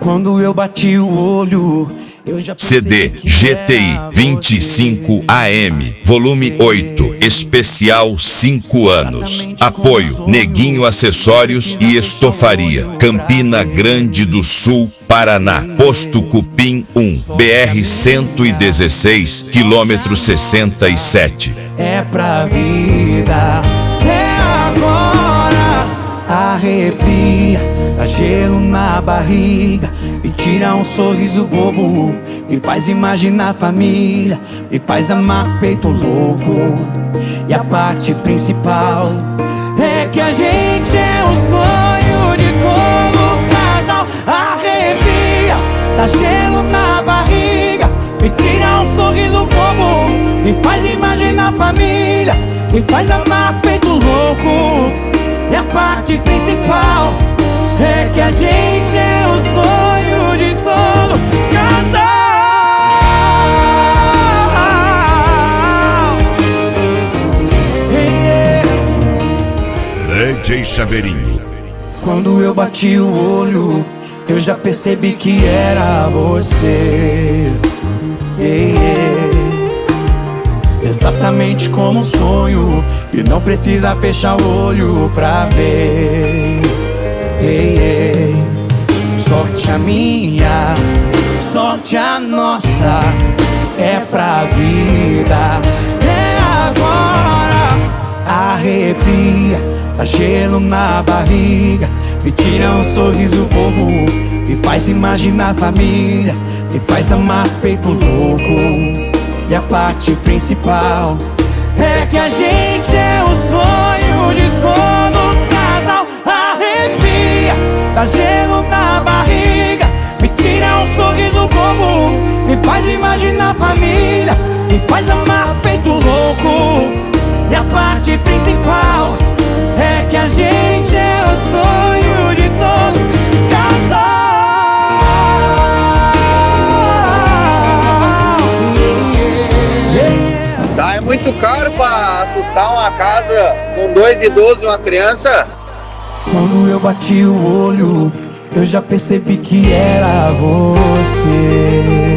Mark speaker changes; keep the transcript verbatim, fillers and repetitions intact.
Speaker 1: Quando eu bati o olho, eu já
Speaker 2: C D G T I vinte e cinco A M, volume oito, especial cinco anos. Apoio Neguinho Acessórios e Estofaria, Campina Grande do Sul, Paraná. Posto Cupim um, B R cento e dezesseis, quilômetro sessenta e sete.
Speaker 1: É pra vida, é agora. Arrepia, dá gelo na barriga, me tira um sorriso bobo, me faz imaginar a família, me faz amar feito louco. E a parte principal é que a gente é o sonho de todo casal. Arrepia, dá gelo na barriga, me tira um sorriso bobo, me faz imaginar a família, me faz amar feito louco. E a parte principal é que a gente é o sonho de todo casal. Yeah.
Speaker 2: D J Chaveirinho.
Speaker 1: Quando eu bati o olho, eu já percebi que era você. Yeah, yeah. Exatamente como um sonho, e não precisa fechar o olho pra ver. Ei, ei. Sorte a minha, sorte a nossa, é pra vida, é agora. Arrepia, dá gelo na barriga, me tira um sorriso bobo, me faz imaginar a família, me faz amar feito louco. E a parte principal é que a gente é o sonho de todo casal. Arrepia, dá gelo na barriga, me tira um sorriso bobo, me faz imaginar a família, me faz amar feito louco. E a parte principal é que a gente é o sonho de todo casal.
Speaker 3: Sai muito caro pra assustar uma casa com dois idosos e uma criança.
Speaker 1: Quando eu bati o olho, eu já percebi que era você.